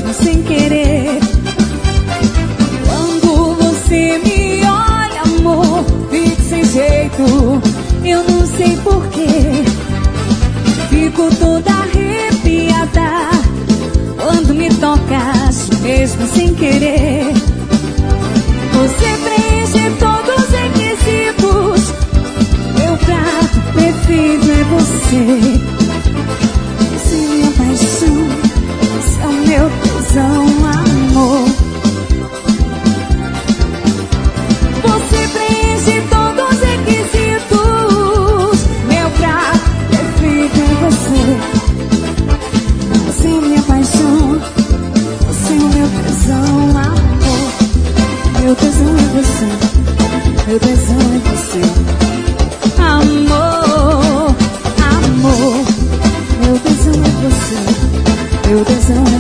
mesmo sem querer. Quando você me olha, amor, fico sem jeito, eu não sei porquê. Fico toda arrepiada quando me tocas, mesmo sem querer. Você preenche todos os requisitos, meu prato perfeito é você. Você é minha paixão, você é o meu tesão, amor. Você preenche todos os requisitos, meu prato perfeito é você. Você é minha paixão, você é o meu tesão, amor. Meu tesão é você, meu tesão é você. Amor, amor, meu tesão é você, meu tesão é